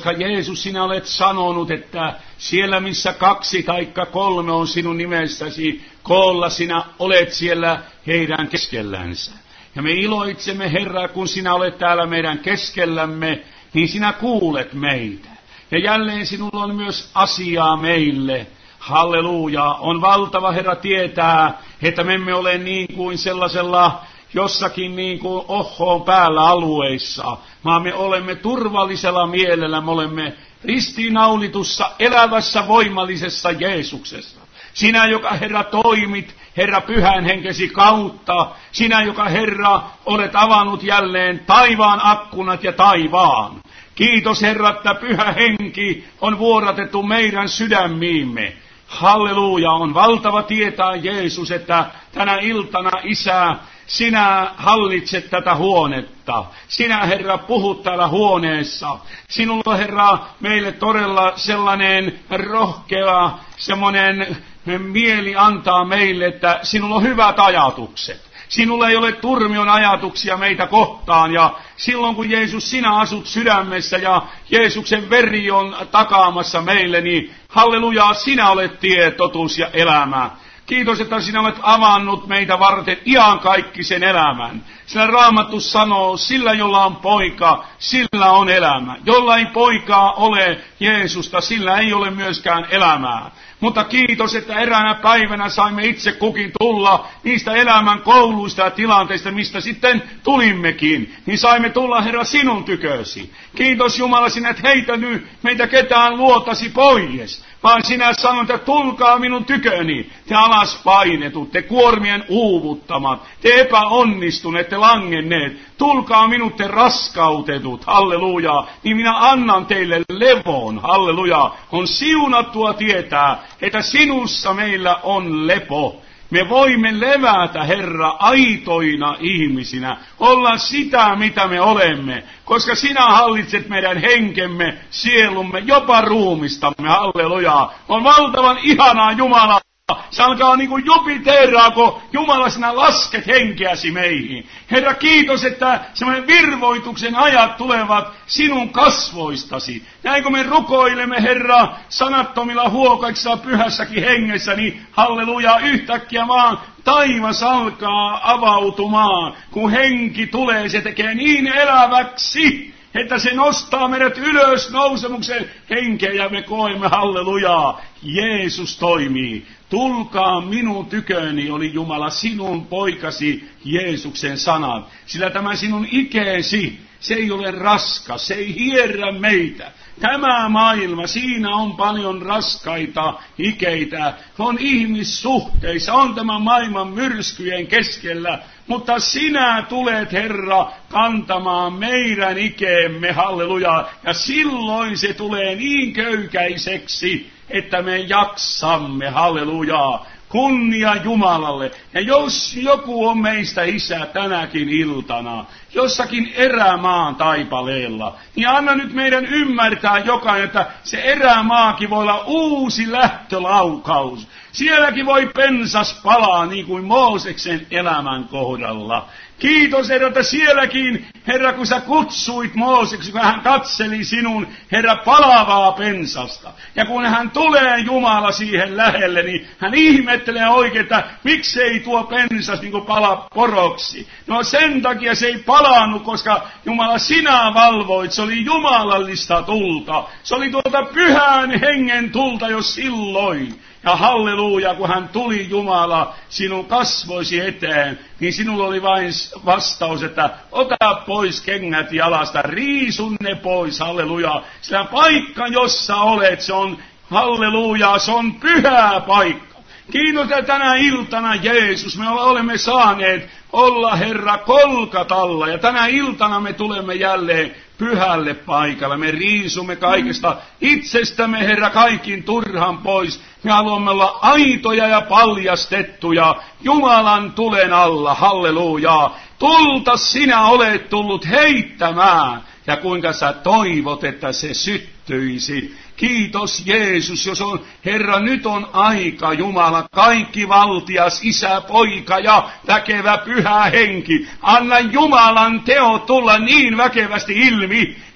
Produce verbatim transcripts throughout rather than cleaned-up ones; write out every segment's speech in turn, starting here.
koska Jeesus, sinä olet sanonut, että siellä missä kaksi taikka kolme on sinun nimessäsi koolla, sinä olet siellä heidän keskellänsä. Ja me iloitsemme, Herra, kun sinä olet täällä meidän keskellämme, niin sinä kuulet meitä. Ja jälleen sinulla on myös asiaa meille. Halleluja. On valtava, Herra, tietää, että me emme ole niin kuin sellaisella jossakin niin kuin ohoon päällä alueissa, vaan me olemme turvallisella mielellä, me olemme ristiinnaulitussa, elävässä, voimallisessa Jeesuksessa. Sinä, joka, Herra, toimit, Herra, pyhän henkesi kautta, sinä, joka, Herra, olet avannut jälleen taivaan akkunat ja taivaan. Kiitos, Herra, että pyhä henki on vuodatettu meidän sydämiimme. Halleluja, on valtava tietää, Jeesus, että tänä iltana, Isä, sinä hallitset tätä huonetta. Sinä, Herra, puhut täällä huoneessa. Sinulla, Herra, meille todella sellainen rohkea, semmoinen mieli antaa meille, että sinulla on hyvät ajatukset. Sinulla ei ole turmion ajatuksia meitä kohtaan, ja silloin kun Jeesus, sinä asut sydämessä ja Jeesuksen veri on takaamassa meille, niin halleluja, sinä olet tie, totuus ja elämä. Kiitos, että sinä olet avannut meitä varten iankaikkisen elämän. Sillä Raamattu sanoo, sillä jolla on poika, sillä on elämä. Jolla ei poikaa ole Jeesusta, sillä ei ole myöskään elämää. Mutta kiitos, että eräänä päivänä saimme itse kukin tulla niistä elämän kouluista ja tilanteista, mistä sitten tulimmekin. Niin saimme tulla, Herra, sinun tykösi. Kiitos, Jumala, sinä et heitänyt meitä ketään luotasi pois, vaan sinä sanoit, että tulkaa minun tyköni, te alas painetut, te kuormien uuvuttamat, te epäonnistuneet, te langenneet. Tulkaa minut, te raskautetut, halleluja, niin minä annan teille levon, halleluja. On siunattua tietää, että sinussa meillä on lepo. Me voimme levätä, Herra, aitoina ihmisinä, olla sitä, mitä me olemme, koska sinä hallitset meidän henkemme, sielumme, jopa ruumistamme, halleluja. On valtavan ihanaa, Jumala. Se alkaa niin kuin Jupiteraa, kun Jumala, sinä lasket henkeäsi meihin. Herra, kiitos, että semmoinen virvoituksen ajat tulevat sinun kasvoistasi. Näin kun me rukoilemme, Herra, sanattomilla huokaiksilla pyhässäkin hengessä, niin halleluja, yhtäkkiä vaan taivas alkaa avautumaan. Kun henki tulee, se tekee niin eläväksi, että se nostaa meidät ylös nousemuksen henkeä ja me koemme, hallelujaa, Jeesus toimii. Tulkaa minun tyköni, oli Jumala, sinun poikasi Jeesuksen sanat. Sillä tämä sinun ikeesi, se ei ole raskas, se ei hierrä meitä. Tämä maailma, siinä on paljon raskaita ikeitä, on ihmissuhteissa, on tämän maailman myrskyjen keskellä, mutta sinä tulet, Herra, kantamaan meidän ikeemme, halleluja, ja silloin se tulee niin köykäiseksi, että me jaksamme, halleluja. Kunnia Jumalalle. Ja jos joku on meistä, Isä, tänäkin iltana, jossakin erämaan taipaleella, niin anna nyt meidän ymmärtää jokainen, että se erämaakin voi olla uusi lähtölaukaus. Sielläkin voi pensas palaa niin kuin Mooseksen elämän kohdalla. Kiitos, Herra, että sielläkin, Herra, kun sä kutsuit Mooseksi, kun hän katseli sinun, Herra, palavaa pensasta. Ja kun hän tulee, Jumala, siihen lähelle, niin hän ihmettelee oikein, että miksei tuo pensas niin kuin pala poroksi. No sen takia se ei palannut, koska Jumala, sinä valvoit, se oli jumalallista tulta. Se oli tuolta pyhän hengen tulta jo silloin. Ja halleluja, kun hän tuli, Jumala, sinun kasvoisi eteen, niin sinulla oli vain vastaus, että ota pois kengät jalasta, riisun ne pois, halleluja. Sillä paikka, jossa olet, se on, halleluja, se on pyhä paikka. Kiitos, että tänä iltana, Jeesus, me olemme saaneet olla, Herra, Kolkatalla, ja tänä iltana me tulemme jälleen pyhälle paikalle. Me riisumme kaikesta itsestämme, Herra, kaikin turhan pois. Me haluamme olla aitoja ja paljastettuja Jumalan tulen alla, halleluja. Tulta sinä olet tullut heittämään, ja kuinka sä toivot, että se syttyisi. Kiitos, Jeesus, jos on, Herra, nyt on aika, Jumala, kaikki valtias, Isä, Poika ja väkevä pyhä henki. Anna Jumalan teo tulla niin väkevästi ilmi,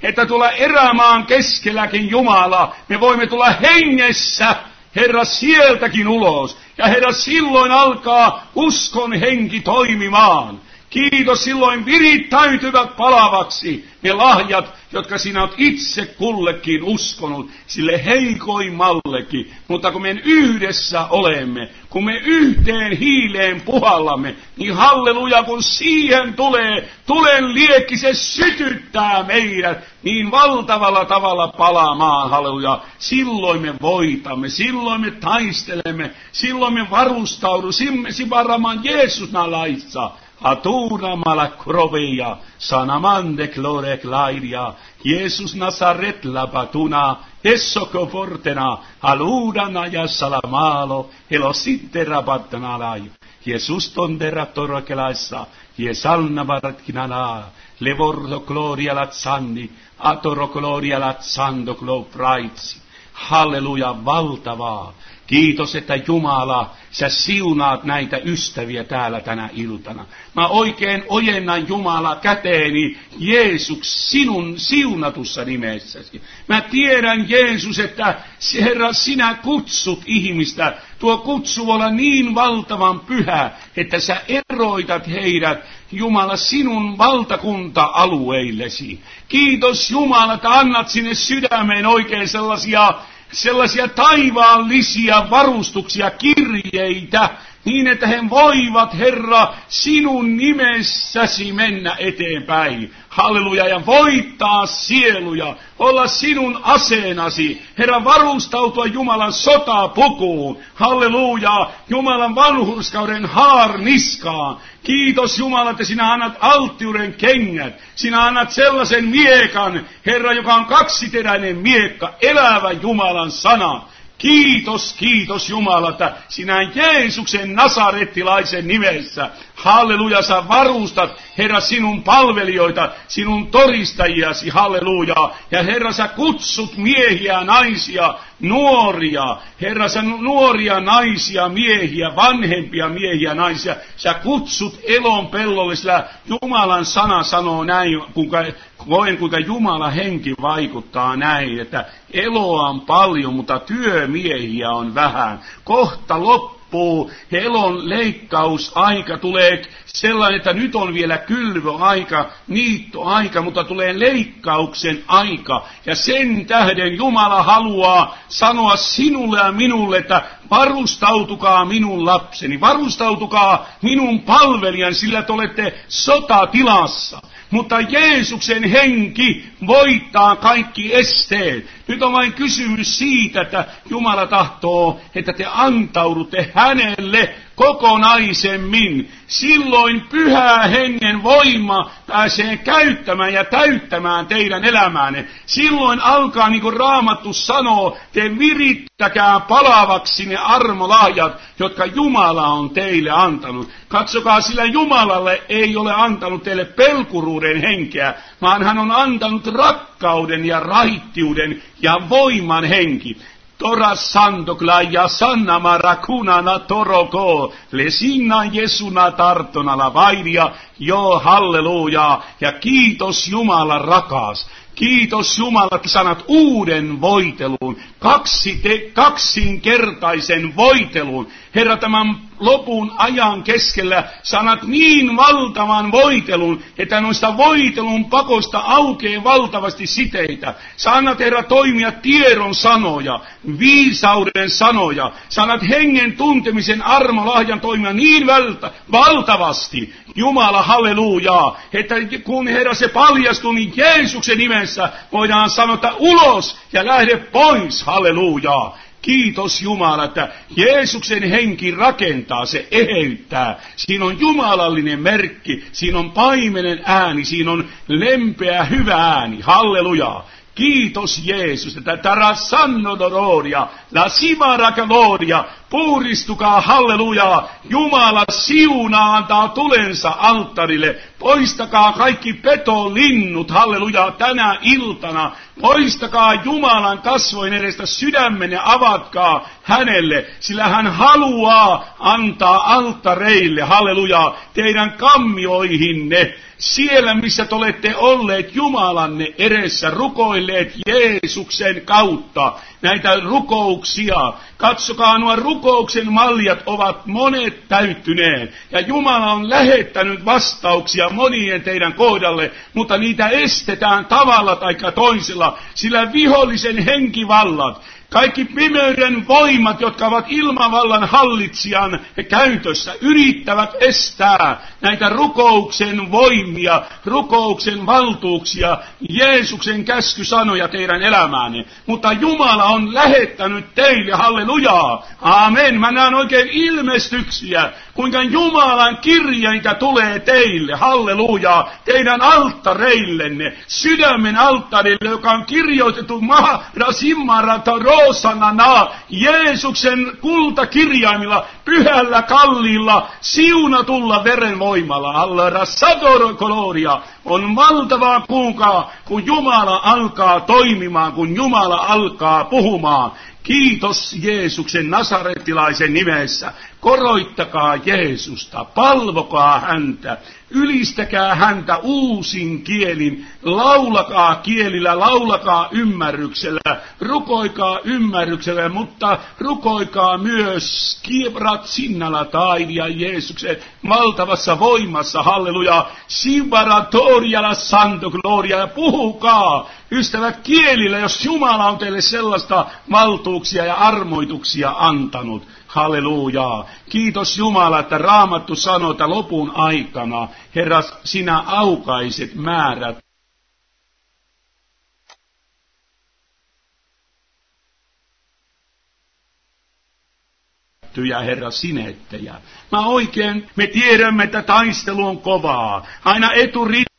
että tuolla erämaan keskelläkin Jumala, me voimme tulla hengessä, Herra, sieltäkin ulos. Ja Herra, silloin alkaa uskon henki toimimaan. Kiitos, silloin virittäytyvät palavaksi ne lahjat, jotka sinä olet itse kullekin uskonut, sille heikoimmallekin. Mutta kun me yhdessä olemme, kun me yhteen hiileen puhallamme, niin halleluja, kun siihen tulee, tulen liekki, se sytyttää meidät niin valtavalla tavalla palaamaan, halleluja. Silloin me voitamme, silloin me taistelemme, silloin me varustaudumme, sivaramaan Jeesus nalaissa. Atuna malakrovia, sanamande glore glairia, Jesus Nazaret lapatuna, essoko fortena, aludana ja salamalo, elositte rabattanalai, Jesus tondera torokelaissa, Jesalna varatkinana, levordo gloria latsandi, atoro gloria latsando glopraitsi. Halleluja, valtavaa. Kiitos, että Jumala, sä siunaat näitä ystäviä täällä tänä iltana. Mä oikein ojennan Jumala käteeni, Jeesus, sinun siunatussa nimessäsi. Mä tiedän, Jeesus, että Herra, sinä kutsut ihmistä. Tuo kutsu voi olla niin valtavan pyhä, että sä eroitat heidät, Jumala, sinun valtakunta-alueillesi. Kiitos, Jumala, että annat sinne sydämeen oikein sellaisia sellaisia taivaallisia varustuksia, kirjeitä, niin että he voivat, Herra, sinun nimessäsi mennä eteenpäin. Halleluja, ja voittaa sieluja, olla sinun aseenasi, Herra, varustautua Jumalan sotapukuun. Halleluja, Jumalan vanhurskauden haarniskaan. Kiitos Jumala, että sinä annat alttiuden kengät. Sinä annat sellaisen miekan, Herra, joka on kaksiteräinen miekka, elävä Jumalan sana. Kiitos, kiitos Jumala, että sinä Jeesuksen nasarettilaisen nimessä, halleluja, sä varustat, Herra, sinun palvelijoita, sinun todistajiasi, halleluja. Ja Herra, sä kutsut miehiä, naisia, nuoria, Herra, sä nuoria naisia, miehiä, vanhempia miehiä, naisia, sä kutsut elon pellolle, sillä Jumalan sana sanoo näin, kuinka, koen kuinka Jumala henki vaikuttaa näin, että eloa on paljon, mutta työmiehiä on vähän. Kohta loppuu elon leikkausaika, tulee sellainen, että nyt on vielä kylvöaika, niittoaika, mutta tulee leikkauksen aika. Ja sen tähden Jumala haluaa sanoa sinulle ja minulle, että varustautukaa minun lapseni, varustautukaa minun palvelijan, sillä te olette sotatilassa. Mutta Jeesuksen henki voittaa kaikki esteet. Nyt on vain kysymys siitä, että Jumala tahtoo, että te antaudutte hänelle kokonaisemmin. Silloin pyhä hengen voima pääsee käyttämään ja täyttämään teidän elämäänne. Silloin alkaa, niin kuin Raamattu sanoo, te virittäkää palavaksi ne armolahjat, jotka Jumala on teille antanut. Katsokaa, sillä Jumalalle ei ole antanut teille pelkuruuden henkeä, vaan hän on antanut rakkauden ja raittiuden ja voiman henki. Tora sandokla ja sanna marakunana toroko, lesinna Jesuna tartonala vairia, joo halleluja, ja kiitos Jumala rakas. Kiitos Jumala, että sanat uuden voitelun, kaksi te, kaksinkertaisen voitelun. Herra, tämän lopun ajan keskellä sanat niin valtavan voitelun, että noista voitelun pakosta aukeaa valtavasti siteitä. Sanat, Herra, toimia tiedon sanoja, viisauden sanoja. Sanat hengen tuntemisen armolahjan toimia niin vältä, valtavasti. Jumala, hallelujaa, että kun Herra se paljastuu, niin Jeesuksen nimessä voidaan sanoa, että ulos ja lähde pois, hallelujaa. Kiitos Jumala, että Jeesuksen henki rakentaa, se eheyttää. Siinä on jumalallinen merkki, siinä on paimenen ääni, siinä on lempeä hyvä ääni, hallelujaa. Kiitos Jeesus, että tara sanno dororia, la simara gloria, puhdistukaa, halleluja. Jumala siunaa, antaa tulensa alttarille. Poistakaa kaikki petolinnut, halleluja, tänä iltana. Poistakaa Jumalan kasvoin edestä sydämenne, avatkaa hänelle, sillä hän haluaa antaa alttareille, halleluja, teidän kammioihinne. Siellä, missä te olette olleet Jumalanne edessä, rukoilleet Jeesuksen kautta näitä rukouksia. Katsokaa, nuo rukouksen maljat ovat monet täyttyneet. Ja Jumala on lähettänyt vastauksia monien teidän kohdalle, mutta niitä estetään tavalla tai toisella, sillä vihollisen henkivallat, kaikki pimeyden voimat, jotka ovat ilmavallan hallitsijan käytössä, yrittävät estää näitä rukouksen voimia, rukouksen valtuuksia, Jeesuksen käskysanoja teidän elämäänne. Mutta Jumala on lähettänyt teille, hallelujaa, amen. Mä näen oikein ilmestyksiä, kuinka Jumalan kirjainta tulee teille, hallelujaa, teidän alttareillenne, sydämen alttarille, joka on kirjoitettu Maharasimmarataro, Osanana, Jeesuksen kultakirjaimilla, pyhällä kalliilla, siunatulla verenvoimalla, alla rassadoro koloria, on valtavaa kuulkaa, kun Jumala alkaa toimimaan, kun Jumala alkaa puhumaan. Kiitos Jeesuksen nasarettilaisen nimessä. Koroittakaa Jeesusta, palvokaa häntä, ylistäkää häntä uusin kielin, laulakaa kielillä, laulakaa ymmärryksellä, rukoikaa ymmärryksellä, mutta rukoikaa myös kiebrat sinnalla taidia Jeesuksen valtavassa voimassa, halleluja, sivaratoriala santo gloria, ja puhukaa, ystävät, kielillä, jos Jumala on teille sellaista valtuuksia ja armoituksia antanut. Halleluja. Kiitos Jumala, että Raamattu sanoo, että lopun aikana, Herra, sinä aukaiset määrät. Ja Herra, sinettejä. Mä oikein, me tiedämme, että taistelu on kovaa. Aina eturintamalla,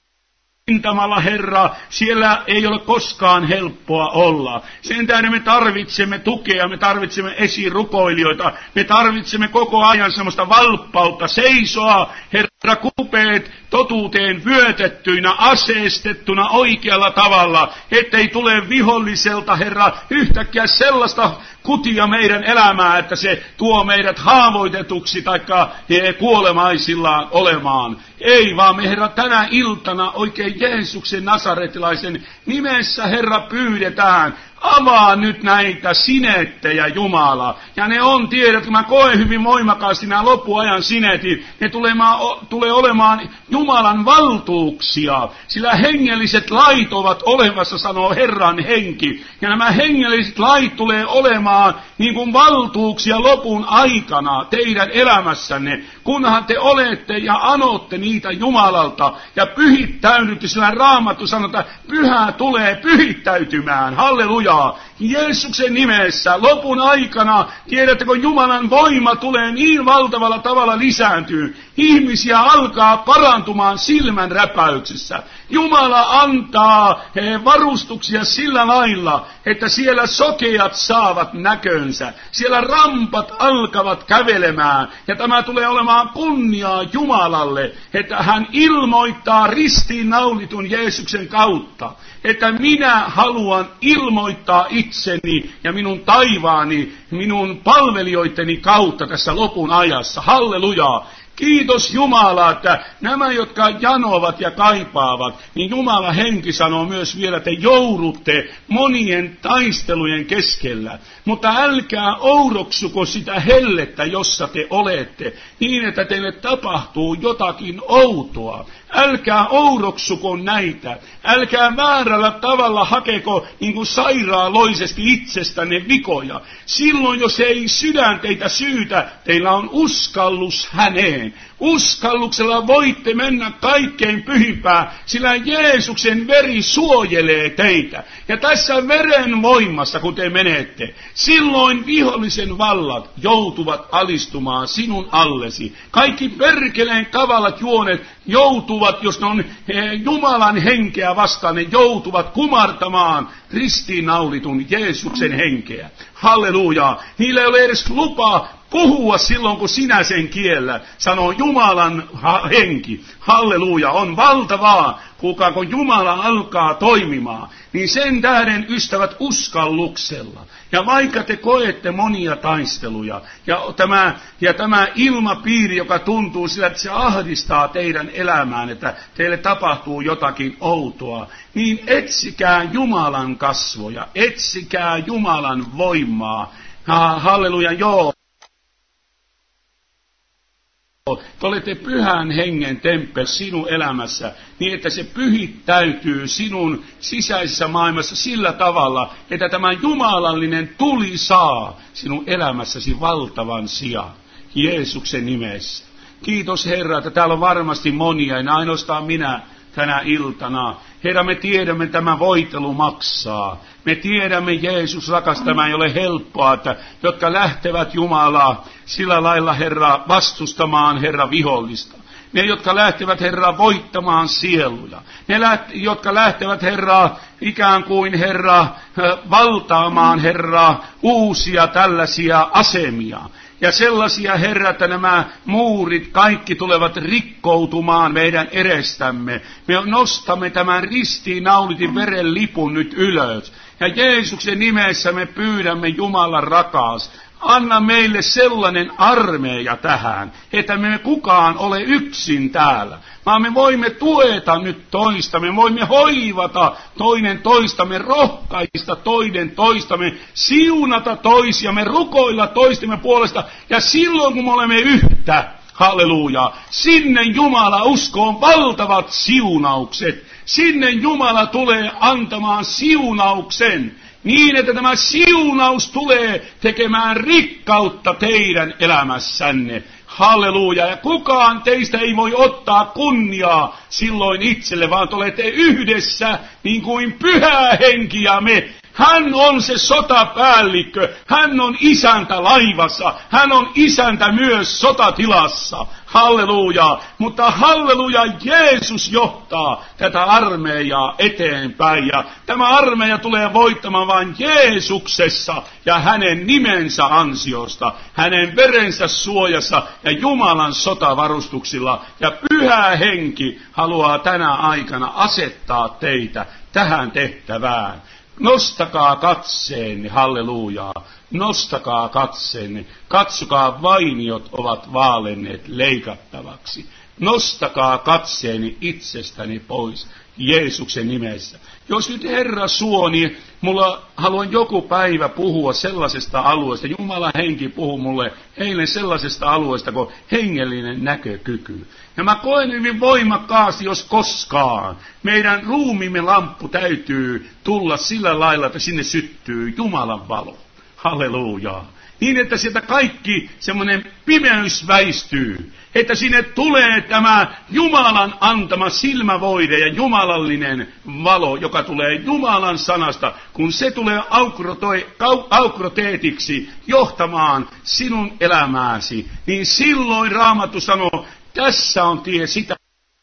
Herra, siellä ei ole koskaan helppoa olla. Sen tähden me tarvitsemme tukea, me tarvitsemme esirukoilijoita, me tarvitsemme koko ajan semmoista valppautta, seisoa, Herra, kupeet totuuteen vyötettyinä, aseistettuna oikealla tavalla, ettei tule viholliselta, Herra, yhtäkkiä sellaista kutia meidän elämää, että se tuo meidät haavoitetuksi taikka kuolemaisillaan olemaan. Ei, vaan me, Herra, tänä iltana oikein Jeesuksen nasaretilaisen nimessä, Herra, pyydetään. Avaa nyt näitä sinettejä, Jumala. Ja ne on, tiedät, mä koen hyvin voimakkaasti nämä loppuajan sinetit. Ne tulee, tulee olemaan Jumalan valtuuksia. Sillä hengelliset lait ovat olemassa, sanoo Herran henki. Ja nämä hengelliset lait tulee olemaan niin kuin valtuuksia lopun aikana teidän elämässänne. Kunhan te olette ja anotte niitä Jumalalta ja pyhittäydytte, sillä Raamattu sanotaan, että pyhä tulee pyhittäytymään. Halleluja. Jeesuksen nimessä lopun aikana, tiedättekö, Jumalan voima tulee niin valtavalla tavalla lisääntyy. Ihmisiä alkaa parantumaan silmän räpäyksessä. Jumala antaa varustuksia sillä lailla, että siellä sokeat saavat näkönsä. Siellä rampat alkavat kävelemään. Ja tämä tulee olemaan kunniaa Jumalalle, että hän ilmoittaa ristiinnaulitun Jeesuksen kautta, että minä haluan ilmoittaa itseni ja minun taivaani, minun palvelijoitteni kautta tässä lopun ajassa. Halleluja! Kiitos Jumala, että nämä, jotka janovat ja kaipaavat, niin Jumala henki sanoo myös vielä, että joudutte monien taistelujen keskellä. Mutta älkää ouroksuko sitä hellettä, jossa te olette, niin että teille tapahtuu jotakin outoa. Älkää ouroksuko näitä. Älkää väärällä tavalla hakeko niin kuin sairaaloisesti itsestänne vikoja. Silloin, jos ei sydän teitä syytä, teillä on uskallus häneen. Uskalluksella voitte mennä kaikkein pyhimpään, sillä Jeesuksen veri suojelee teitä. Ja tässä veren voimassa, kun te menette, silloin vihollisen vallat joutuvat alistumaan sinun allesi. Kaikki perkeleen kavalat juonet joutuvat, jos ne on Jumalan henkeä vastaan, ne joutuvat kumartamaan ristiinnaulitun Jeesuksen henkeä. Halleluja! Niillä ei ole edes lupa puhua silloin, kun sinä sen kiellä, sanoo Jumalan henki. Halleluja, on valtavaa, kuka kun Jumala alkaa toimimaan, niin sen tähden ystävät uskalluksella. Ja vaikka te koette monia taisteluja, ja tämä, ja tämä ilmapiiri, joka tuntuu sillä, että se ahdistaa teidän elämään, että teille tapahtuu jotakin outoa, niin etsikää Jumalan kasvoja, etsikää Jumalan voimaa. Ha, halleluja, joo. Te olette pyhän hengen temppel sinun elämässä, niin että se pyhittäytyy sinun sisäisessä maailmassa sillä tavalla, että tämä jumalallinen tuli saa sinun elämässäsi valtavan sijaan. Jeesuksen nimessä. Kiitos Herra, että täällä on varmasti monia, ja ainoastaan minä tänä iltana. Herra, me tiedämme, että tämä voitelu maksaa. Me tiedämme, Jeesus rakas, tämä ei ole helppoa, että jotka lähtevät Jumalaa sillä lailla, Herra, vastustamaan, Herra, vihollista. Ne, jotka lähtevät, Herra, voittamaan sieluja. Ne, jotka lähtevät, Herra, ikään kuin, Herra, valtaamaan, Herra, uusia tällaisia asemia. Ja sellaisia, Herra, että nämä muurit kaikki tulevat rikkoutumaan meidän edestämme. Me nostamme tämän ristiinnaulitin veren lipun nyt ylös. Ja Jeesuksen nimessä me pyydämme, Jumalan rakas, anna meille sellainen armeija tähän, että me kukaan ole yksin täällä, vaan me voimme tueta nyt toista, me voimme hoivata toinen toistamme, rohkaista toinen toistamme, siunata toisiamme, rukoilla toistemme puolesta, ja silloin kun me olemme yhtä, halleluja, sinne Jumala uskoon valtavat siunaukset, sinne Jumala tulee antamaan siunauksen, niin, että tämä siunaus tulee tekemään rikkautta teidän elämässänne. Halleluja. Ja kukaan teistä ei voi ottaa kunniaa silloin itselle, vaan te olette yhdessä niin kuin pyhä henki ja me. Hän on se sotapäällikkö, hän on isäntä laivassa, hän on isäntä myös sotatilassa. Halleluja, mutta halleluja, Jeesus johtaa tätä armeijaa eteenpäin. Ja tämä armeija tulee voittamaan vain Jeesuksessa ja hänen nimensä ansiosta, hänen verensä suojassa ja Jumalan sotavarustuksilla. Ja pyhä henki haluaa tänä aikana asettaa teitä tähän tehtävään. Nostakaa katseenne, hallelujaa, nostakaa katseenne, katsokaa vainiot ovat vaalenneet leikattavaksi. Nostakaa katseeni itsestäni pois Jeesuksen nimessä. Jos nyt Herra suo, niin mulla haluan joku päivä puhua sellaisesta alueesta. Jumalan henki puhuu mulle eilen sellaisesta alueesta kuin hengellinen näkökyky. Ja mä koen hyvin voimakkaasti, jos koskaan meidän ruumiimme lamppu täytyy tulla sillä lailla, että sinne syttyy Jumalan valo. Halleluja. Niin, että sieltä kaikki semmoinen pimeys väistyy. Että sinne tulee tämä Jumalan antama silmävoide ja jumalallinen valo, joka tulee Jumalan sanasta, kun se tulee aukroteetiksi johtamaan sinun elämääsi. Niin silloin Raamattu sanoo, tässä on tie sitä.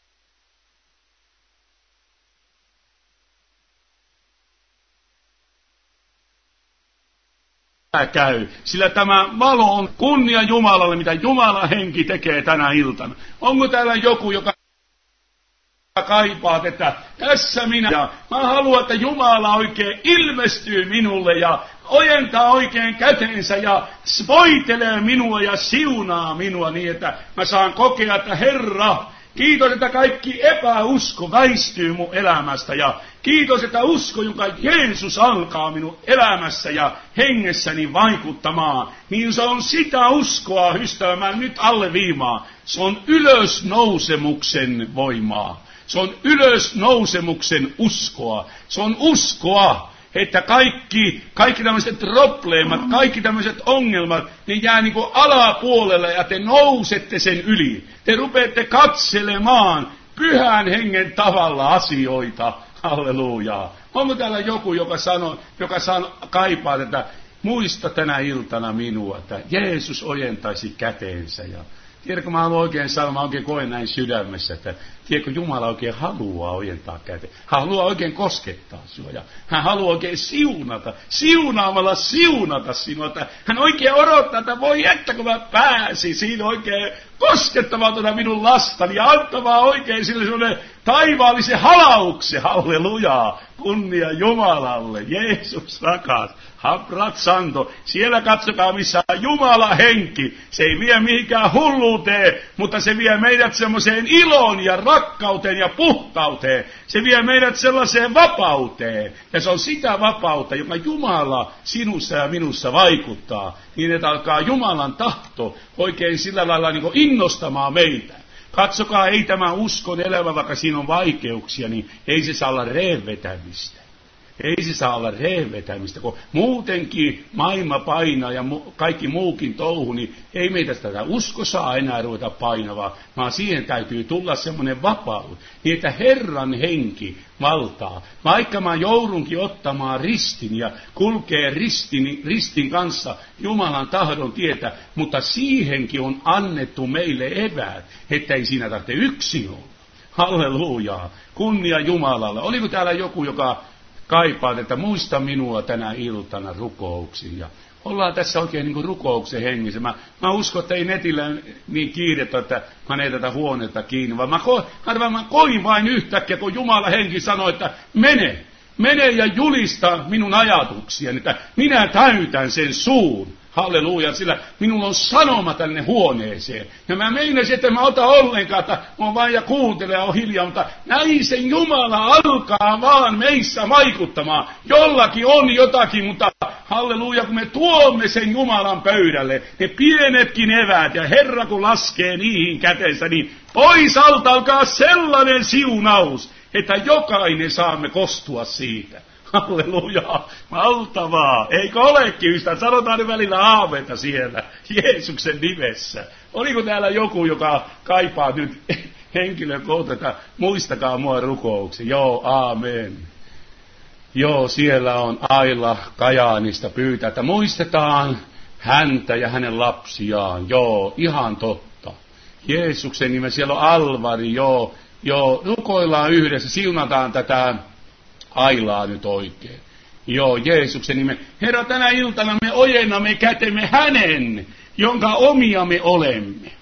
Käy, sillä tämä valo on kunnia Jumalalle, mitä Jumalan henki tekee tänä iltana. Onko täällä joku, joka kaipaa, että tässä minä, ja mä haluan, että Jumala oikein ilmestyy minulle ja ojentaa oikein kätensä ja voitelee minua ja siunaa minua niin, että mä saan kokea, että Herra, kiitos, että kaikki epäusko väistyy mun elämästä ja kiitos, että usko, jonka Jeesus alkaa minun elämässä ja hengessäni vaikuttamaan, niin se on sitä uskoa, ystävä, mä nyt alleviimaan. Se on ylösnousemuksen voimaa. Se on ylösnousemuksen uskoa. Se on uskoa, että kaikki, kaikki tämmöiset probleemat, kaikki tämmöiset ongelmat, ne jää niin kuin alapuolelle ja te nousette sen yli. Te rupeatte katselemaan pyhän hengen tavalla asioita. Halleluja. Onko täällä joku, joka sanoo, joka sanoo, kaipaa tätä, muista tänä iltana minua, että Jeesus ojentaisi käteensä. Ja tiedätkö, mä haluan oikein sanoa, mä oikein koen näin sydämessä, että Tiedätkö, Jumala oikein haluaa ojentaa käteen. Hän haluaa oikein koskettaa sinua. Ja hän haluaa oikein siunata, siunaamalla siunata sinua. Hän oikein odottaa, että voi että kun mä pääsin siinä oikein koskettamaan tuota minun lastani ja antamaan oikein sille sellainen taivaallisen halauksen. Hallelujaa. Kunnia Jumalalle. Jeesus rakas. Habrat santo. Siellä katsokaa missä on Jumala henki. Se ei vie mihinkään hulluuteen, mutta se vie meidät semmoiseen iloon ja rakkauteen ja puhtauteen. Se vie meidät sellaiseen vapauteen. Ja se on sitä vapautta, joka Jumala sinussa ja minussa vaikuttaa. Niin että alkaa Jumalan tahto oikein sillä lailla niin kuin innostamaan meitä. Katsokaa, ei tämä uskon elämä, vaikka siinä on vaikeuksia, niin ei se saa olla reenvetämistä. Ei se saa olla reenvetämistä, kun muutenkin maailma painaa ja mu- kaikki muukin touhu, niin ei meitä tätä usko saa enää ruveta painavaa, vaan siihen täytyy tulla semmoinen vapaus, niin että Herran henki valtaa. Vaikka mä joudunkin ottamaan ristin ja kulkee ristin, ristin kanssa Jumalan tahdon tietä, mutta siihenkin on annettu meille eväät, että ei siinä tarvitse yksin olla. Halleluujaa, kunnia Jumalalle. Oliko täällä joku, joka kaipaat, että muista minua tänä iltana rukouksiin. Ja ollaan tässä oikein niin kuin rukouksen hengissä. Mä, mä uskon, että ei netillä niin kiirettä, että mä ei tätä huonetta kiinni, vaan mä, ko, harva, mä koin vain yhtäkkiä, kun Jumala henki sanoi, että mene, mene ja julista minun ajatuksiani, että minä täytän sen suun. Halleluja, sillä minulla on sanoma tänne huoneeseen. Ja mä meinasin, että mä ota ollenkaan, että mä vain ja kuuntele ja on hiljaa, mutta näin sen Jumala alkaa vaan meissä vaikuttamaan. Jollakin on jotakin, mutta halleluja, kun me tuomme sen Jumalan pöydälle, ne pienetkin eväät, ja Herra kun laskee niihin kätensä, niin pois alta alkaa sellainen siunaus, että jokainen saamme kostua siitä. Halleluja, valtavaa. Eikö olekin ystä? Sanotaan nyt välillä aamenta siellä, Jeesuksen nimessä. Oliko täällä joku, joka kaipaa nyt henkilön kohta, muistakaa mua rukouksia. Joo, aamen. Joo, siellä on Aila Kajaanista pyytää, että muistetaan häntä ja hänen lapsiaan. Joo, ihan totta. Jeesuksen nimessä, siellä on Alvari, joo, joo, rukoillaan yhdessä, siunataan tätä Ailaa nyt oikein. Joo, Jeesuksen nimen. Herra, tänä iltana me ojennamme kätemme hänen, jonka omia me olemme.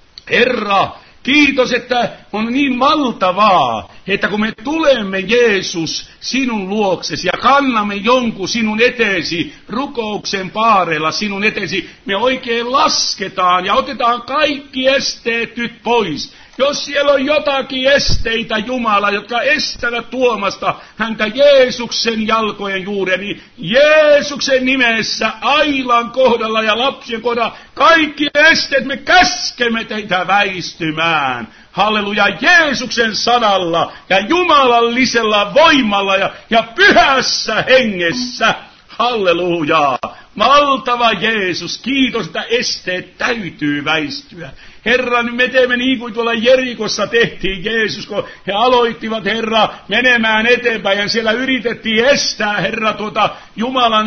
Herra, kiitos, että on niin valtavaa, että kun me tulemme, Jeesus, sinun luoksesi ja kannamme jonkun sinun eteesi rukouksen paarella sinun eteesi, me oikein lasketaan ja otetaan kaikki esteet nyt pois. Jos siellä on jotakin esteitä, Jumala, jotka estävät tuomasta häntä Jeesuksen jalkojen juureen, niin Jeesuksen nimessä Ailan kohdalla ja lapsien kohdalla kaikki esteet me käskemme teitä väistymään. Halleluja, Jeesuksen sanalla ja jumalallisella voimalla ja, ja pyhässä hengessä. Halleluja, valtava Jeesus, kiitos, että esteet täytyy väistyä. Herra, nyt me teemme niin kuin tuolla Jerikossa tehtiin, Jeesus, kun he aloittivat, Herra, menemään eteenpäin, ja siellä yritettiin estää, Herra, tuota Jumalan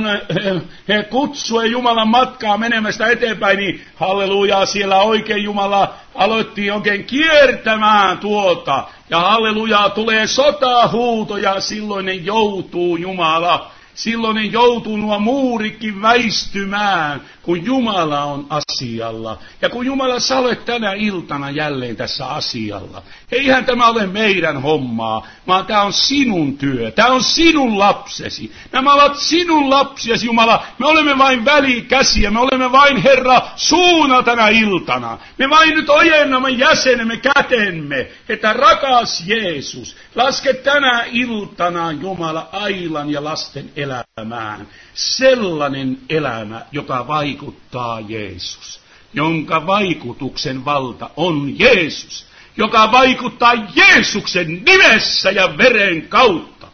he kutsua ja Jumalan matkaa menemästä eteenpäin, niin hallelujaa, siellä oikein Jumala aloitti oikein kiertämään tuota, ja hallelujaa, tulee sotahuuto, ja silloin ne joutuu, Jumala, silloin ne joutuu nuo muurikin väistymään, kun Jumala on asialla. Ja kun Jumala, sä olet tänä iltana jälleen tässä asialla. Eihän tämä ole meidän hommaa, vaan tämä on sinun työ. Tämä on sinun lapsesi. Nämä ovat sinun lapsiasi, Jumala. Me olemme vain välikäsiä. Me olemme vain, Herra, suuna tänä iltana. Me vain nyt ojennamme jäsenemme kätemme, että rakas Jeesus, laske tänä iltana, Jumala, Ailan ja lasten elämään. Sellainen elämä, joka vaikuttaa Jeesus, jonka vaikutuksen valta on Jeesus, joka vaikuttaa Jeesuksen nimessä ja veren kautta.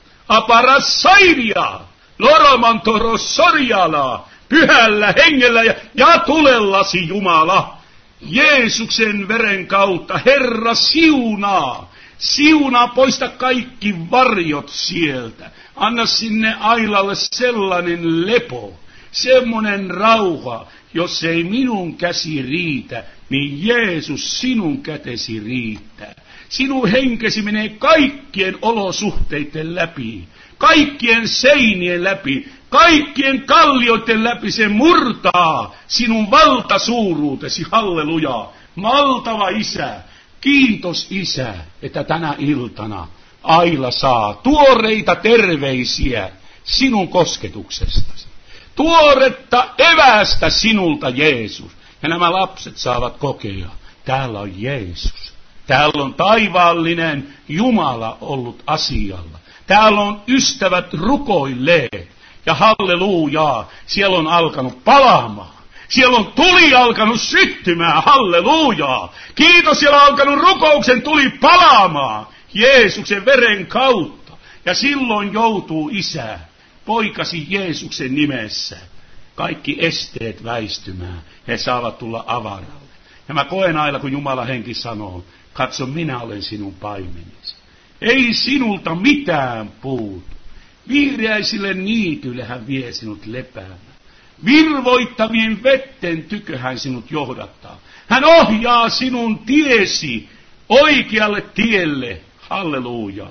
Aparasairia, loromantorosoriala, pyhällä hengellä ja, ja tulellasi Jumala, Jeesuksen veren kautta, Herra siunaa. Siunaa, poista kaikki varjot sieltä. Anna sinne Ailalle sellainen lepo, semmoinen rauha, jos ei minun käsi riitä, niin Jeesus sinun kätesi riittää. Sinun henkesi menee kaikkien olosuhteiden läpi, kaikkien seinien läpi, kaikkien kallioiden läpi. Se murtaa sinun valtasuuruutesi, halleluja. Valtava Isä, kiitos Isä, että tänä iltana Aila saa tuoreita terveisiä sinun kosketuksestasi. Tuoretta evästä sinulta, Jeesus. Ja nämä lapset saavat kokea, täällä on Jeesus. Täällä on taivaallinen Jumala ollut asialla. Täällä on ystävät rukoilleet. Ja hallelujaa, siellä on alkanut palaamaan. Siellä on tuli alkanut syttymään, hallelujaa. Kiitos, siellä on alkanut rukouksen tuli palaamaan Jeesuksen veren kautta. Ja silloin joutuu Isä, poikasi Jeesuksen nimessä, kaikki esteet väistymään. He saavat tulla avaralle. Ja mä koen aina, kun Jumalan henki sanoo, katso, minä olen sinun paimenesi. Ei sinulta mitään puutu. Vihreäisille niityille hän vie sinut lepäämään. Virvoittavien vetten tykö hän sinut johdattaa. Hän ohjaa sinun tiesi oikealle tielle. Halleluja.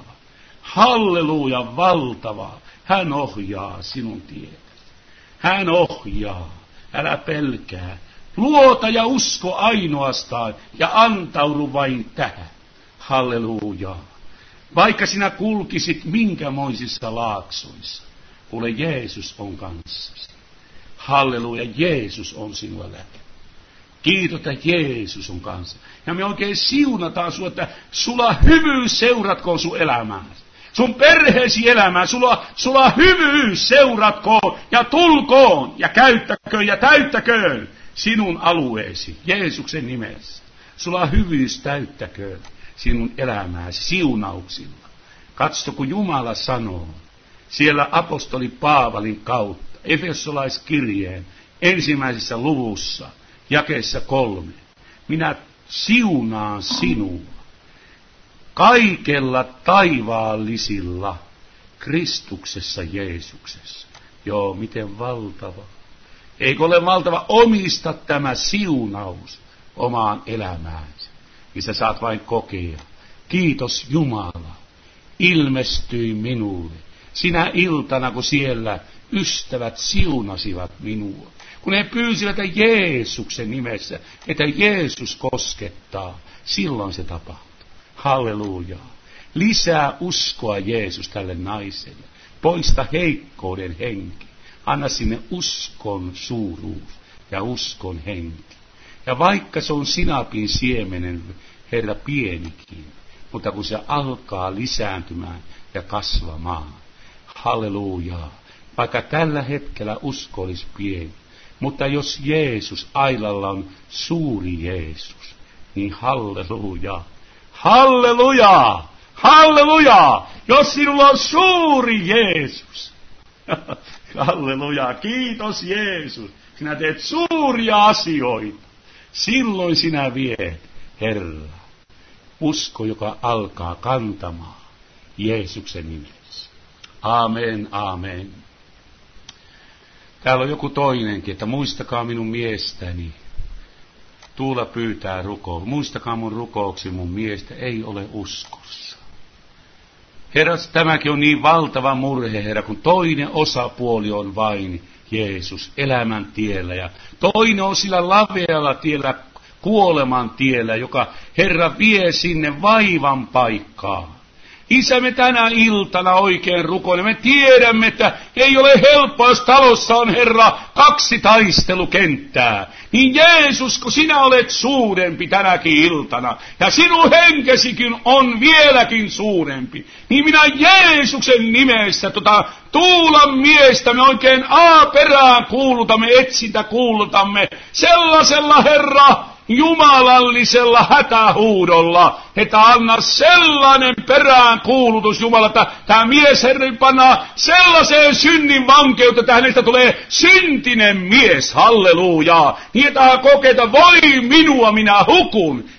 Halleluja, valtavaa. Hän ohjaa sinun tietä. Hän ohjaa. Älä pelkää. Luota ja usko ainoastaan ja antaudu vain tähän. Halleluja. Vaikka sinä kulkisit minkämoisissa laaksoissa, kuule, Jeesus on kanssasi. Halleluja, Jeesus on sinua läpi. Kiitos, että Jeesus on kanssa. Ja me oikein siunataan sinua, että sulla hyvyys seuratkoon sun elämääsi. Sun perheesi elämään, sulla, sulla hyvyys seuratkoon ja tulkoon ja käyttäköön ja täyttäköön sinun alueesi Jeesuksen nimessä. Sulla hyvyys täyttäköön sinun elämääsi siunauksilla. Katso, kun Jumala sanoo siellä apostoli Paavalin kautta, Efesolaiskirjeen ensimmäisessä luvussa, jakeessa kolme. Minä siunaan sinua kaikella taivaallisilla Kristuksessa Jeesuksessa. Joo, miten valtava. Eikö ole valtava? Omista tämä siunaus omaan elämäänsä. Niin sä saat vain kokea. Kiitos Jumala, ilmestyi minulle. Sinä iltana, kun siellä ystävät siunasivat minua. Kun he pyysivät Jeesuksen nimessä, että Jeesus koskettaa, silloin se tapahtuu. Halleluja. Lisää uskoa Jeesus tälle naiselle. Poista heikkouden henki. Anna sinne uskon suuruus ja uskon henki. Ja vaikka se on sinapin siemenen, Herra, pienikin, mutta kun se alkaa lisääntymään ja kasvamaan. Hallelujaa. Vaikka tällä hetkellä usko olisi pieni, mutta jos Jeesus, Ailalla on suuri Jeesus, niin halleluja. Halleluja! Halleluja! Jos sinulla on suuri Jeesus. Halleluja! Kiitos Jeesus. Sinä teet suuria asioita. Silloin sinä viet, Herra, usko, joka alkaa kantamaan Jeesuksen nimessä. Amen, amen. Täällä on joku toinenkin, että muistakaa minun miestäni. Tuula pyytää rukoa. Muistakaa mun rukouksi, mun miestä ei ole uskossa. Herra, tämäkin on niin valtava murhe, Herra, kun toinen osapuoli on vain Jeesus elämän tiellä ja toinen on sillä lavealla tiellä, kuoleman tiellä, joka Herra vie sinne vaivan paikkaan. Isä, me tänä iltana oikein rukoilemme. Me tiedämme, että ei ole helppoa, jos talossa on, Herra, kaksi taistelukenttää. Niin Jeesus, kun sinä olet suurempi tänäkin iltana, ja sinun henkesikin on vieläkin suurempi, niin minä Jeesuksen nimessä tota Tuulan miestä me oikein aaperään kuulutamme, etsintä kuulutamme sellaisella, Herra, jumalallisella hätähuudolla, että anna sellainen perään kuulutus, Jumala, että tämä mies, Herra, panna sellaiseen synnin vankeuteen, että hänestä tulee syntinen mies, hallelujaa, niin että hän kokee, että voi minua, minä hukun,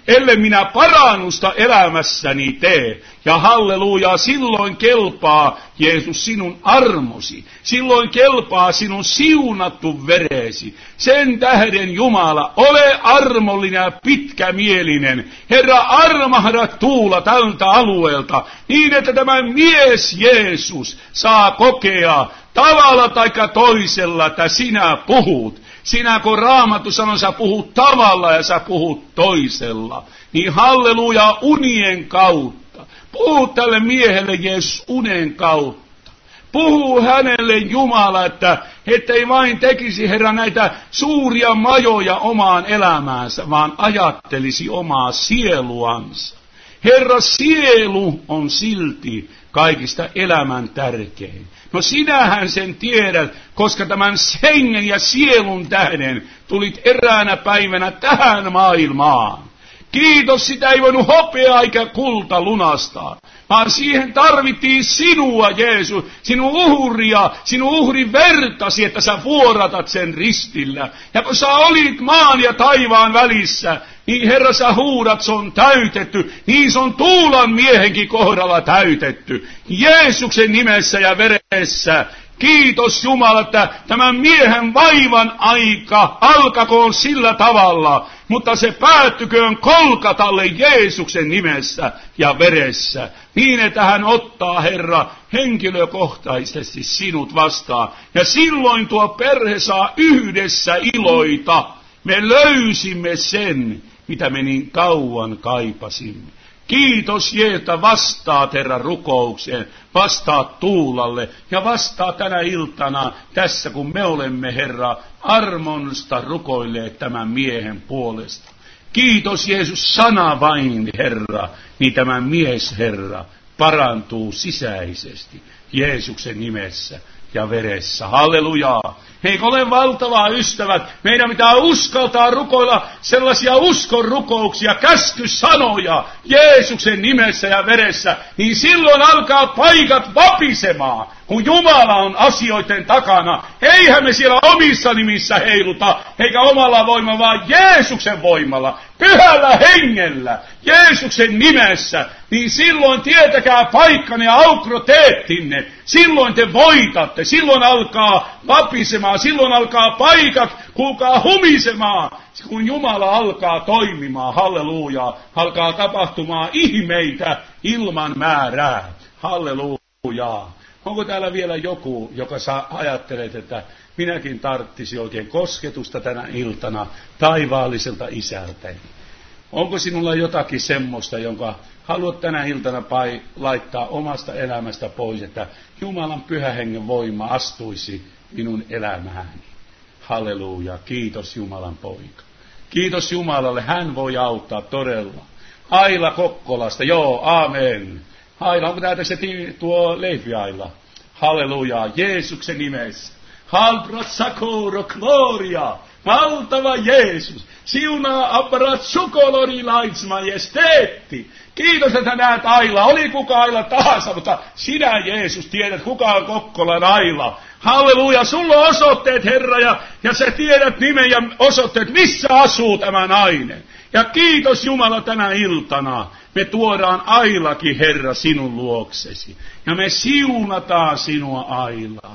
ellei minä parannusta elämässäni tee. Ja halleluja, silloin kelpaa Jeesus sinun armosi, silloin kelpaa sinun siunattu veresi. Sen tähden Jumala, ole armollinen ja pitkämielinen. Herra, armahda tuula tältä alueelta, niin että tämä mies Jeesus saa kokea tavalla taikka toisella, että sinä puhut. Sinä kun Raamattu sanoo, sä puhut tavalla ja sä puhut toisella. Niin halleluja, unien kautta. Puhu tälle miehelle Jeesus unen kautta. Puhu hänelle Jumala, että ettei vain tekisi Herra näitä suuria majoja omaan elämäänsä, vaan ajattelisi omaa sieluansa. Herra, sielu on silti kaikista elämän tärkein. No sinähän sen tiedät, koska tämän hengen ja sielun tähden tulit eräänä päivänä tähän maailmaan. Kiitos, sitä ei voinut hopea eikä kulta lunastaa, vaan siihen tarvittiin sinua, Jeesus, sinun uhria, sinun uhrin vertasi, että sä vuoratat sen ristillä. Ja kun sä olit maan ja taivaan välissä, niin Herra, sä huudat, se on täytetty, niin se on Tuulan miehenkin kohdalla täytetty. Jeesuksen nimessä ja veressä. Kiitos Jumala, että tämän miehen vaivan aika alkakoon sillä tavalla, mutta se päättyköön Kolkatalle Jeesuksen nimessä ja veressä, niin että hän ottaa, Herra, henkilökohtaisesti sinut vastaan. Ja silloin tuo perhe saa yhdessä iloita. Me löysimme sen, mitä me niin kauan kaipasimme. Kiitos Jeeta, vastaat Herra rukoukseen, vastaat Tuulalle ja vastaa tänä iltana tässä, kun me olemme, Herra, armonsta rukoilleet tämän miehen puolesta. Kiitos Jeesus, sana vain, Herra, niin tämä mies, Herra, parantuu sisäisesti Jeesuksen nimessä ja veressä. Hallelujaa. Hei, olen valtavaa ystävät. Meidän pitää uskaltaa rukoilla sellaisia uskon rukouksia, käskysanoja Jeesuksen nimessä ja veressä. Niin silloin alkaa paikat vapisemaan, kun Jumala on asioiden takana. Eihän me siellä omissa nimissä heiluta, eikä omalla voimalla, vaan Jeesuksen voimalla, pyhällä hengellä, Jeesuksen nimessä. Niin silloin tietäkää paikkanne ja auktoriteettinne. Silloin te voitatte, silloin alkaa vapisemaan, silloin alkaa paikat, kuulkaa humisemaan, kun Jumala alkaa toimimaan, halleluujaa, alkaa tapahtumaan ihmeitä ilman määrää, halleluujaa. Onko täällä vielä joku, joka saa ajattelet, että minäkin tarttisin oikein kosketusta tänä iltana taivaalliselta isältäni? Onko sinulla jotakin semmoista, jonka haluat tänä iltana pai laittaa omasta elämästä pois, että Jumalan pyhä hengen voima astuisi minun elämääni? Halleluja, kiitos Jumalan poika. Kiitos Jumalalle, hän voi auttaa todella. Aila Kokkolasta, joo, amen. Aila, onko täältä se tuo Leifi Aila? Halleluja, Jeesuksen nimessä. Halbratsakoro gloria, valtava Jeesus. Siunaa abrat sukolori laits majesteetti. Kiitos, että näet Aila. Oli kuka Aila tahansa, mutta sinä Jeesus tiedät, kuka on Kokkolan Aila. Halleluja, sulla on osoitteet, Herra, ja, ja sä tiedät nimen ja osoitteet, missä asuu tämä nainen. Ja kiitos Jumala tänä iltana. Me tuodaan Ailakin, Herra, sinun luoksesi. Ja me siunataan sinua, Aila.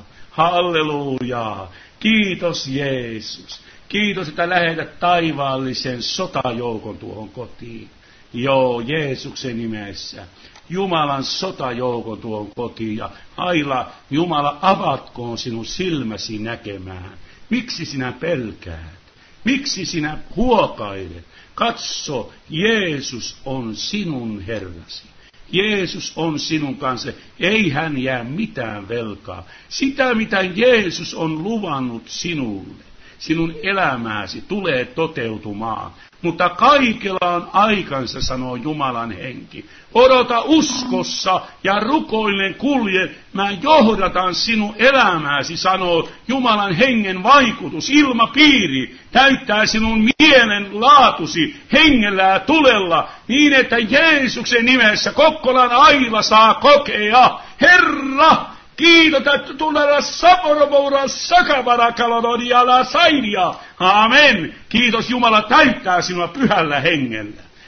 Halleluja. Kiitos Jeesus. Kiitos, että lähetät taivaallisen sotajoukon tuohon kotiin. Joo, Jeesuksen nimessä. Jumalan sotajoukon tuohon kotiin. Ja Aila, Jumala, avatkoon sinun silmäsi näkemään. Miksi sinä pelkäät? Miksi sinä huokailet? Katso, Jeesus on sinun Herrasi. Jeesus on sinun kanssa. Ei hän jää mitään velkaa. Sitä, mitä Jeesus on luvannut sinulle, sinun elämääsi tulee toteutumaan. Mutta kaikella on aikansa, sanoo Jumalan henki. Odota uskossa ja rukoillen kulje. Mä johdatan sinun elämääsi, sanoo Jumalan hengen vaikutus. Ilmapiiri täyttää sinun mielen laatusi hengellä ja tulella, niin että Jeesuksen nimessä Kokkolan Aila saa kokea. Herra, kiitos, että tullaan saporomoura sakavarakalodoniala saidia. Amen. Kiitos Jumala täyttää sinua pyhällä hengellä.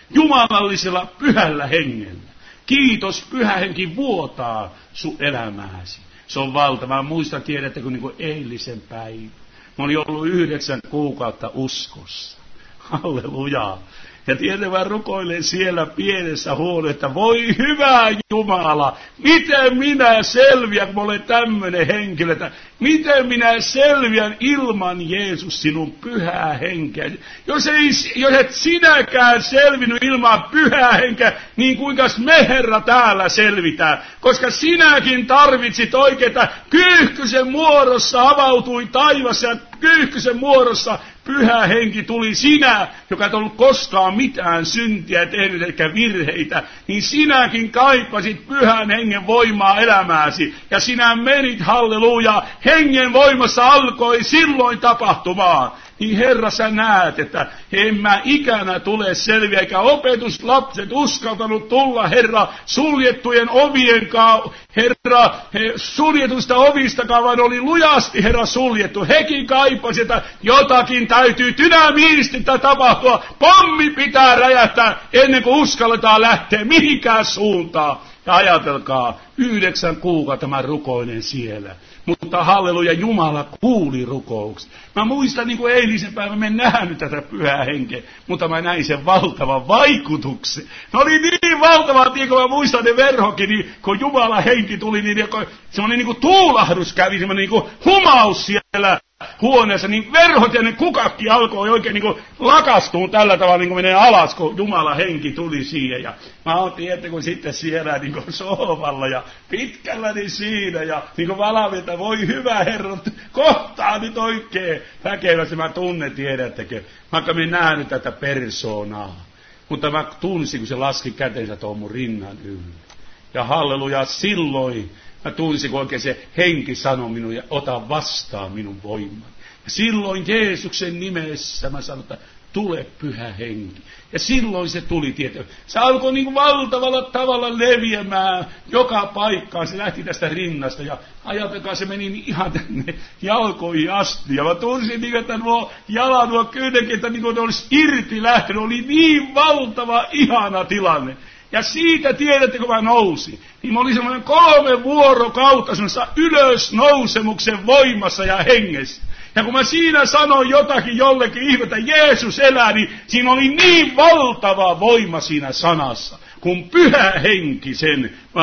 jumalallisella pyhällä hengellä. Kiitos, pyhä henki vuotaa sun elämääsi. Se on valtava. Muista, tiedättekö, niin kuin eilisen päivän. Mä olin ollut yhdeksän kuukautta uskossa. Halleluja. Ja tiedän, mä rukoilen siellä pienessä huoneessa, että voi hyvä Jumala, miten minä selviän, kun mä olen tämmöinen henkilö, että miten minä selviän ilman Jeesus sinun pyhää henkeä. Jos, ei, jos et sinäkään selvinnyt ilman pyhää henkeä, niin kuinka me Herra täällä selvitään, koska sinäkin tarvitsit oikeita kyyhkysen muodossa avautui taivas ja kyyhkysen muodossa pyhä henki tuli sinä, joka et ollut koskaan mitään syntiä tehnyt eikä virheitä, niin sinäkin kaipasit pyhän hengen voimaa elämääsi. Ja sinä menit, halleluja, hengen voimassa alkoi silloin tapahtumaan. Niin Herra, sä näet, että en mä ikänä tule selviä, eikä opetuslapset uskaltanut tulla, Herra, suljettujen ovien kanssa, Herra, he, suljetusta ovistakaan, vaan oli lujasti, Herra, suljettu. Hekin kaipasi, että jotakin täytyy dynamiisti tapahtua, pommi pitää räjähtää ennen kuin uskalletaan lähteä mihinkään suuntaan. Ja ajatelkaa, yhdeksän kuukautta mä rukoilen siellä. Mutta halleluja, Jumala kuuli rukoukset. Mä muistan niin kuin eilisen päivän, mä en nähnyt tätä pyhää henkeä, mutta mä näin sen valtavan vaikutuksen. Ne oli niin valtava, niin kun mä muistan ne verhokin, niin kun Jumala henki tuli, niin semmoinen niin kuin tuulahdus kävi, semmoinen niin kuin humaus siellä huoneessa, niin verhot ja ne kukakki alkoi oikein niin kuin lakastuun tällä tavalla, niin kuin menee alas, kun Jumala henki tuli siihen. Ja mä otin, että kun sitten siellä niin kuin sohvalla ja pitkälläni siinä ja niin kuin valmiita, voi hyvä Herra, kohtaa nyt oikein väkevästi. Mä tunnen, tiedättekö, vaikka mä en nähnyt tätä persoonaa, mutta mä tunsin, kun se laski kätensä tuon mun rinnan yllä. Ja halleluja, silloin mä tunsin, kun oikein se henki sanoi minun ja ota vastaan minun voimani. Ja silloin Jeesuksen nimessä mä sanoin, että tule pyhä henki. Ja silloin se tuli, tietysti. Se alkoi niin kuin valtavalla tavalla leviämään joka paikkaan. Se lähti tästä rinnasta ja ajatelkaa, se meni ihan tänne jalkoihin asti. Ja mä tunsin, niin, että nuo jalat, nuo kyynenkin, että niin kuin ne olisi irti lähtenyt. Oli niin valtava, ihana tilanne. Ja siitä tiedätte, kun mä nousin, niin mä olin semmoinen kolme vuorokautta semmoisessa ylösnousemuksen voimassa ja hengessä. Ja kun mä siinä sanoin jotakin jollekin ihmetä, Jeesus elää, niin siinä oli niin valtava voima siinä sanassa, kun pyhä henki sen äh,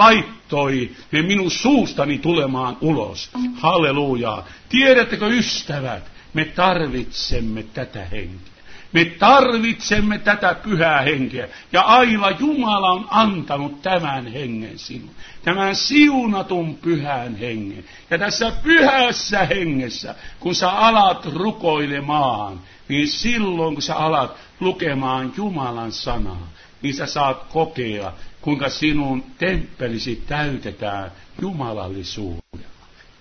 laittoi minun suustani tulemaan ulos. Hallelujaa. Tiedättekö ystävät, me tarvitsemme tätä henkeä. Me tarvitsemme tätä pyhää henkeä. Ja aina Jumala on antanut tämän hengen sinulle. Tämän siunatun pyhän hengen. Ja tässä pyhässä hengessä, kun sä alat rukoilemaan, niin silloin kun sä alat lukemaan Jumalan sanaa, niin sä saat kokea, kuinka sinun temppelisi täytetään jumalallisuudella.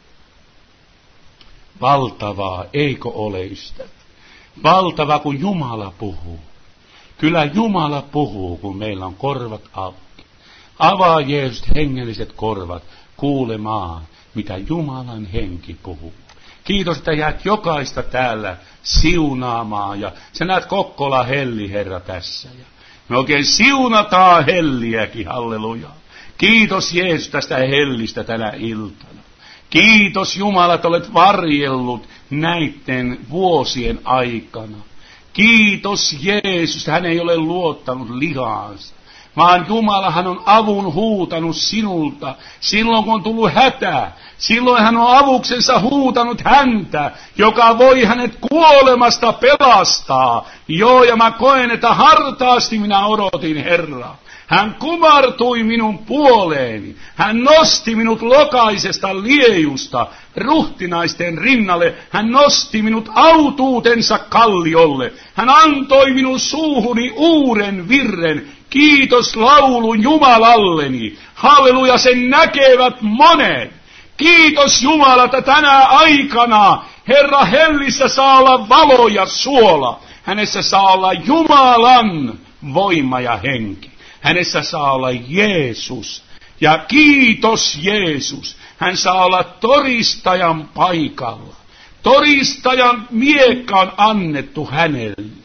Valtavaa, eikö ole ystävä? Valtava, kun Jumala puhuu. Kyllä Jumala puhuu, kun meillä on korvat auki. Avaa Jeesus hengelliset korvat kuulemaan, mitä Jumalan henki puhuu. Kiitos, että jäät jokaista täällä siunaamaan. Ja sä näet Kokkola Helli, Herra, tässä. Ja me oikein siunataan Helliäkin, halleluja. Kiitos Jeesus tästä Hellistä tänä iltana. Kiitos Jumala, että olet varjellut näiden vuosien aikana. Kiitos Jeesus, hän ei ole luottanut lihaansa, vaan Jumala, hän on avun huutanut sinulta silloin, kun on tullut hätä. Silloin hän on avuksensa huutanut häntä, joka voi hänet kuolemasta pelastaa. Joo, ja mä koen, että hartaasti minä odotin Herraa. Hän kumartui minun puoleeni. Hän nosti minut lokaisesta liejusta ruhtinaisten rinnalle. Hän nosti minut autuutensa kalliolle. Hän antoi minun suuhuni uuden virren. Kiitos laulun Jumalalleni. Halleluja, sen näkevät monet. Kiitos Jumala, että tänä aikana Herra Hellissä saa olla valo ja suola. Hänessä saa olla Jumalan voima ja henki. Hänessä saa olla Jeesus. Ja kiitos Jeesus. Hän saa olla todistajan paikalla. Todistajan miekka on annettu hänelle.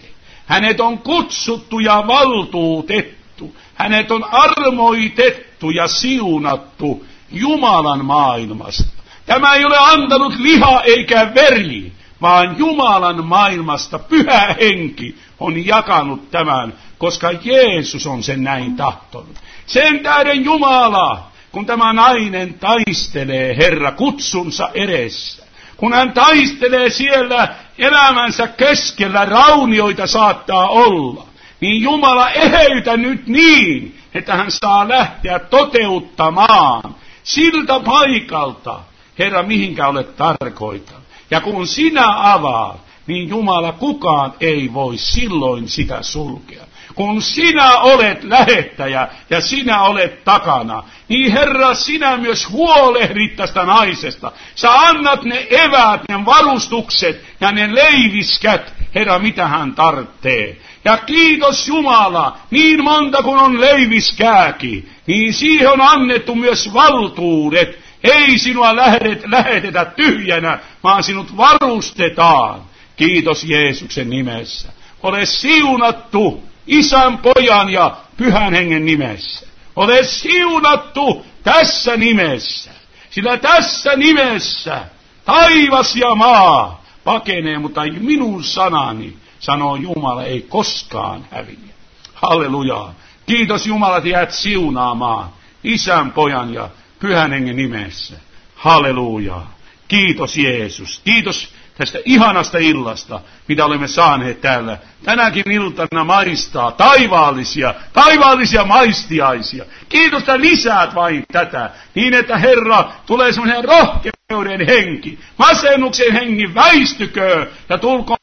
Hänet on kutsuttu ja valtuutettu. Hänet on armoitettu ja siunattu Jumalan maailmasta. Tämä ei ole antanut liha eikä veri, vaan Jumalan maailmasta Pyhä Henki on jakanut tämän, koska Jeesus on sen näin tahtonut. Sen tähden Jumala, kun tämä nainen taistelee Herra kutsunsa edessä, kun hän taistelee siellä elämänsä keskellä, raunioita saattaa olla, niin Jumala eheytä nyt niin, että hän saa lähteä toteuttamaan siltä paikalta, Herra, mihinkä olet tarkoittanut. Ja kun sinä avaat, niin Jumala, kukaan ei voi silloin sitä sulkea. Kun sinä olet lähettäjä ja sinä olet takana, niin Herra, sinä myös huolehdit tästä naisesta. Sä annat ne eväät, ne varustukset ja ne leiviskät, Herra, mitä hän tarvitsee. Ja kiitos Jumala, niin monta kun on leiviskääkin, niin siihen on annettu myös valtuudet. Ei sinua lähetetä tyhjänä, vaan sinut varustetaan. Kiitos Jeesuksen nimessä. Ole siunattu Isän, Pojan ja Pyhän Hengen nimessä. Ole siunattu tässä nimessä. Sillä tässä nimessä taivas ja maa pakenee, mutta minun sanani, sanoo Jumala, ei koskaan häviä. Halleluja. Kiitos Jumala, että jäät siunaamaan Isän, Pojan ja Pyhän Hengen nimessä. Halleluja. Kiitos Jeesus. Kiitos tästä ihanasta illasta, mitä olemme saaneet täällä. Tänäkin iltana maistaa taivaallisia, taivaallisia maistiaisia. Kiitos, että lisäät vain tätä, niin että Herra, tulee semmoinen rohkeuden henki, masennuksen henki väistykö ja tulkoon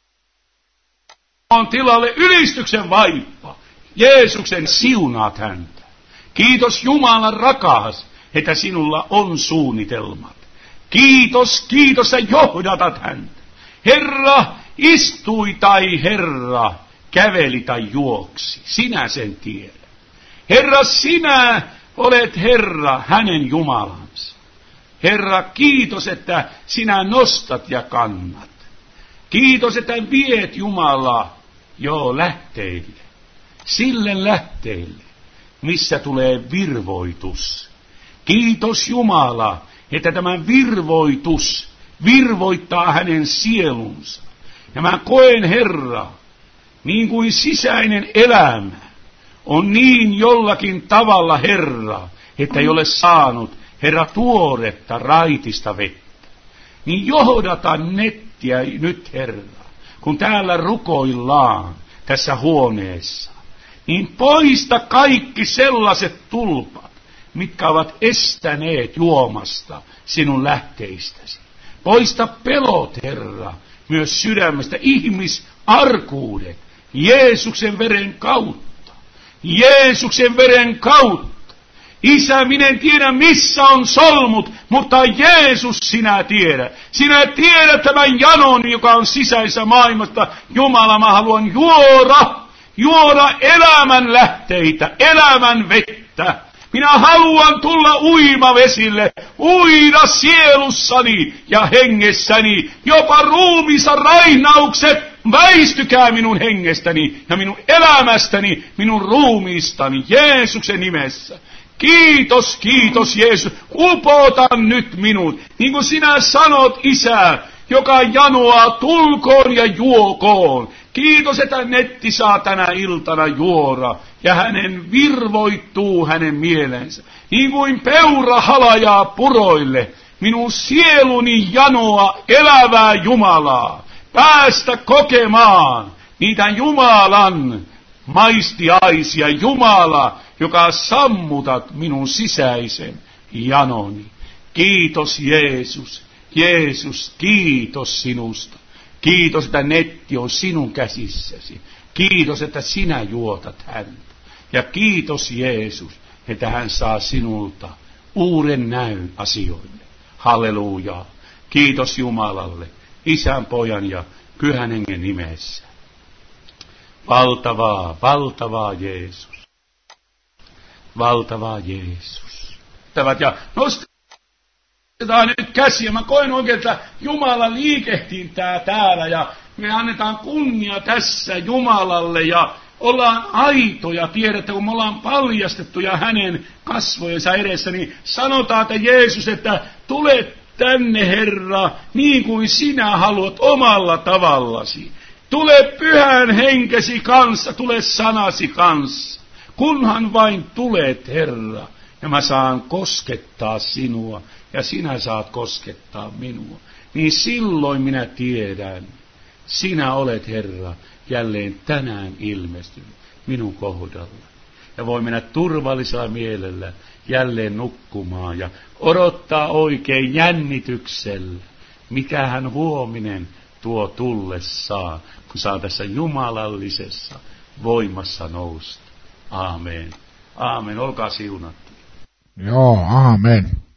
tilalle ylistyksen vaippa. Jeesuksen siunaat häntä. Kiitos Jumalan rakas, että sinulla on suunnitelmat. Kiitos, kiitos, sä johdatat häntä. Herra, istui tai Herra, käveli tai juoksi. Sinä sen tiedät. Herra, sinä olet Herra, hänen Jumalansa. Herra, kiitos, että sinä nostat ja kannat. Kiitos, että viet Jumalaa jo lähteille. Sille lähteille, missä tulee virvoitus. Kiitos Jumala, että tämä virvoitus virvoittaa hänen sielunsa. Ja mä koen, Herra, niin kuin sisäinen elämä on niin jollakin tavalla, Herra, että ei ole saanut, Herra, tuoretta, raitista vettä. Niin johdata nettiä nyt, Herra, kun täällä rukoillaan tässä huoneessa. Niin poista kaikki sellaiset tulpat, mitkä ovat estäneet juomasta sinun lähteistäsi. Poista pelot, Herra, myös sydämestä, ihmisarkuudet, Jeesuksen veren kautta. Jeesuksen veren kautta. Isä, minä en tiedä missä on solmut, mutta Jeesus sinä tiedät. Sinä tiedät tämän janon, joka on sisäisessä maailmasta. Jumala, mä haluan juoda, juoda elämän lähteitä, elämän vettä. Minä haluan tulla uimavesille, uida sielussani ja hengessäni, jopa ruumissa raihnaukset, väistykää minun hengestäni ja minun elämästäni, minun ruumiistani, Jeesuksen nimessä. Kiitos, kiitos Jeesus, upotan nyt minut, niin kuin sinä sanot, Isä, joka janoaa, tulkoon ja juokoon. Kiitos, että netti saa tänä iltana juoda, ja hänen virvoittuu hänen mielensä. Niin kuin peura halajaa puroille, minun sieluni janoa elävää Jumalaa, päästä kokemaan niitä Jumalan maistiaisia, Jumala, joka sammutat minun sisäisen janoni. Kiitos Jeesus, Jeesus, kiitos sinusta. Kiitos, että netti on sinun käsissäsi. Kiitos, että sinä juotat häntä. Ja kiitos Jeesus, että hän saa sinulta uuden näyn asioille. Halleluja. Kiitos Jumalalle, Isän, Pojan ja Pyhän Hengen nimessä. Valtavaa, valtavaa Jeesus. Valtavaa Jeesus. Ja nostetaan nyt käsiä. Mä koen oikein, että Jumala liikehtintää täällä ja Me annetaan kunnia tässä Jumalalle ja ollaan aitoja, tiedätte, kun me ollaan paljastettuja hänen kasvojensa edessä, niin sanotaan, että Jeesus, että tule tänne, Herra, niin kuin sinä haluat omalla tavallasi. Tule pyhän henkesi kanssa, tule sanasi kanssa. Kunhan vain tulet, Herra, ja mä saan koskettaa sinua, ja sinä saat koskettaa minua. Niin silloin minä tiedän, sinä olet, Herra, jälleen tänään ilmestynyt minun kohdalla. Ja voi mennä turvallisella mielellä jälleen nukkumaan ja odottaa oikein jännityksellä, mikähän huominen tuo tullessaan, kun saa tässä jumalallisessa voimassa nousta. Aamen. Aamen. Olkaa siunattu. Joo, aamen.